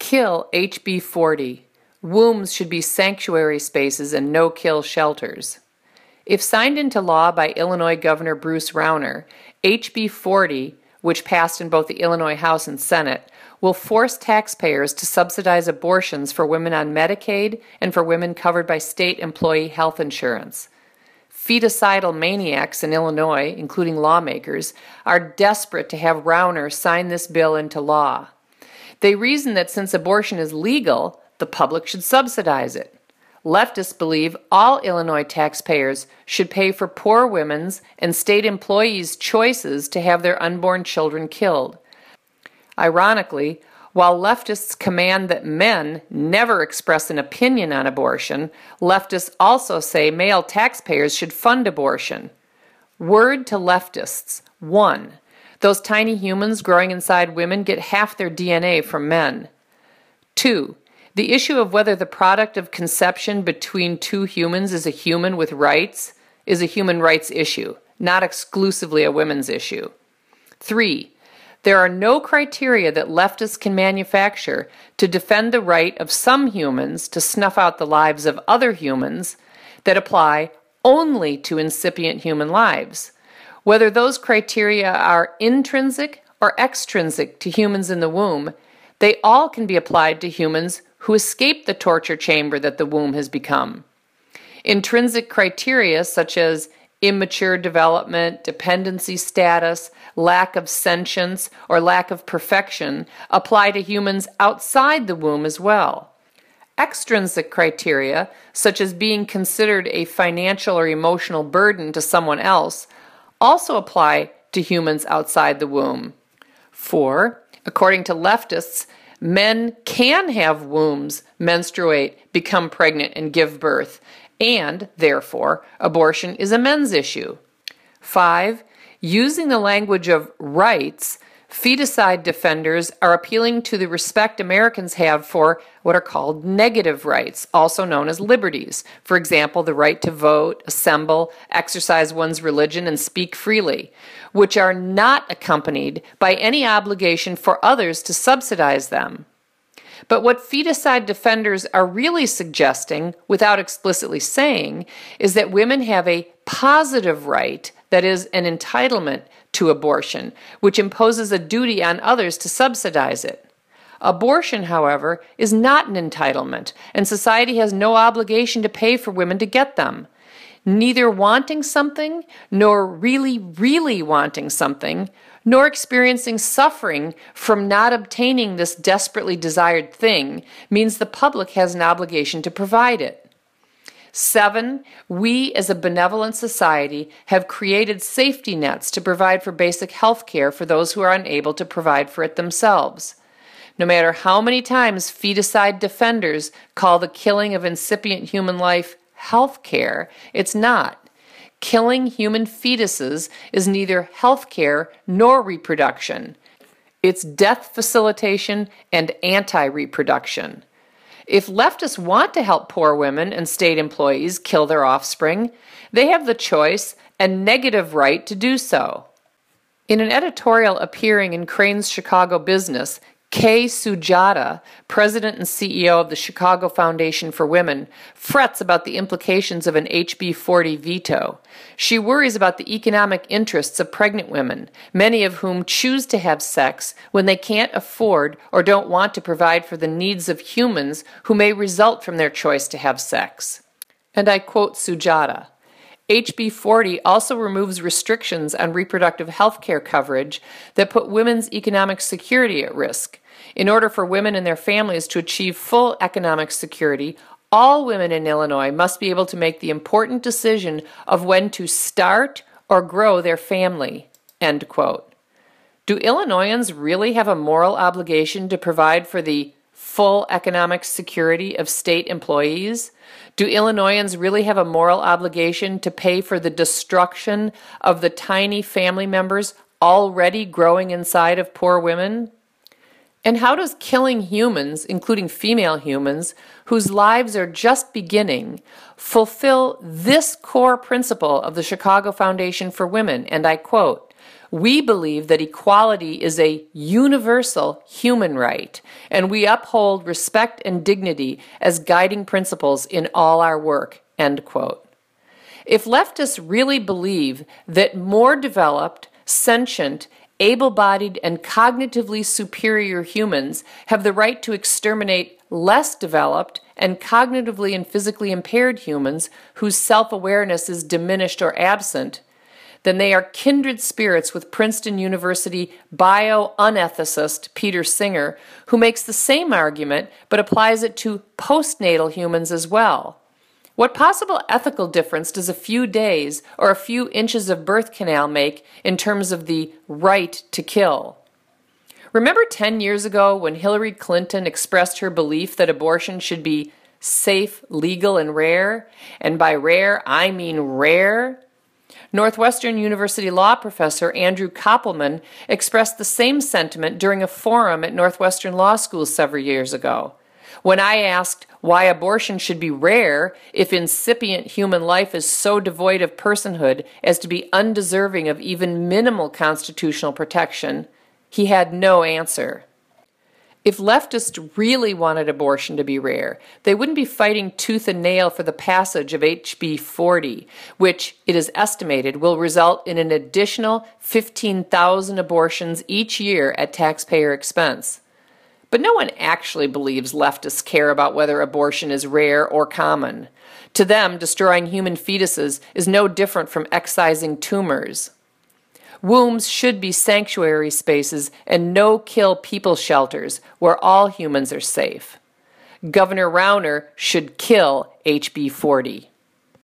Kill HB 40. Wombs should be sanctuary spaces and no-kill shelters. If signed into law by Illinois Governor Bruce Rauner, HB 40, which passed in both the Illinois House and Senate, will force taxpayers to subsidize abortions for women on Medicaid and for women covered by state employee health insurance. Feticidal maniacs in Illinois, including lawmakers, are desperate to have Rauner sign this bill into law. They reason that since abortion is legal, the public should subsidize it. Leftists believe all Illinois taxpayers should pay for poor women's and state employees' choices to have their unborn children killed. Ironically, while leftists command that men never express an opinion on abortion, leftists also say male taxpayers should fund abortion. Word to leftists: 1. Those tiny humans growing inside women get half their DNA from men. 2. The issue of whether the product of conception between two humans is a human with rights is a human rights issue, not exclusively a women's issue. 3. There are no criteria that leftists can manufacture to defend the right of some humans to snuff out the lives of other humans that apply only to incipient human lives. Whether those criteria are intrinsic or extrinsic to humans in the womb, they all can be applied to humans who escape the torture chamber that the womb has become. Intrinsic criteria such as immature development, dependency status, lack of sentience, or lack of perfection apply to humans outside the womb as well. Extrinsic criteria, such as being considered a financial or emotional burden to someone else, also apply to humans outside the womb. 4. According to leftists, men can have wombs, menstruate, become pregnant, and give birth, and, therefore, abortion is a men's issue. 5. Using the language of rights, feticide defenders are appealing to the respect Americans have for what are called negative rights, also known as liberties. For example, the right to vote, assemble, exercise one's religion, and speak freely, which are not accompanied by any obligation for others to subsidize them. But what feticide defenders are really suggesting, without explicitly saying, is that women have a positive right, that is, an entitlement to abortion, which imposes a duty on others to subsidize it. Abortion, however, is not an entitlement, and society has no obligation to pay for women to get them. Neither wanting something, nor really wanting something, nor experiencing suffering from not obtaining this desperately desired thing means the public has an obligation to provide it. 7. We as a benevolent society have created safety nets to provide for basic health care for those who are unable to provide for it themselves. No matter how many times feticide defenders call the killing of incipient human life health care, it's not. Killing human fetuses is neither health care nor reproduction. It's death facilitation and anti-reproduction. If leftists want to help poor women and state employees kill their offspring, they have the choice and negative right to do so. In an editorial appearing in Crain's Chicago Business, Kay Sujata, president and CEO of the Chicago Foundation for Women, frets about the implications of an HB 40 veto. She worries about the economic interests of pregnant women, many of whom choose to have sex when they can't afford or don't want to provide for the needs of humans who may result from their choice to have sex. And I quote Sujata, HB 40 also removes restrictions on reproductive health care coverage that put women's economic security at risk. In order for women and their families to achieve full economic security, all women in Illinois must be able to make the important decision of when to start or grow their family. End quote. Do Illinoisans really have a moral obligation to provide for the full economic security of state employees? Do Illinoisans really have a moral obligation to pay for the destruction of the tiny family members already growing inside of poor women? And how does killing humans, including female humans, whose lives are just beginning, fulfill this core principle of the Chicago Foundation for Women? And I quote, We believe that equality is a universal human right, and we uphold respect and dignity as guiding principles in all our work." End quote. If leftists really believe that more developed, sentient, able-bodied, and cognitively superior humans have the right to exterminate less developed and cognitively and physically impaired humans whose self-awareness is diminished or absent, then they are kindred spirits with Princeton University bio-unethicist Peter Singer, who makes the same argument but applies it to postnatal humans as well. What possible ethical difference does a few days or a few inches of birth canal make in terms of the right to kill? Remember 10 years ago when Hillary Clinton expressed her belief that abortion should be safe, legal, and rare? And by rare, I mean rare. Northwestern University law professor Andrew Koppelman expressed the same sentiment during a forum at Northwestern Law School several years ago. When I asked why abortion should be rare if incipient human life is so devoid of personhood as to be undeserving of even minimal constitutional protection, he had no answer. If leftists really wanted abortion to be rare, they wouldn't be fighting tooth and nail for the passage of HB 40, which, it is estimated, will result in an additional 15,000 abortions each year at taxpayer expense. But no one actually believes leftists care about whether abortion is rare or common. To them, destroying human fetuses is no different from excising tumors. Wombs should be sanctuary spaces and no-kill people shelters where all humans are safe. Governor Rauner should kill HB 40.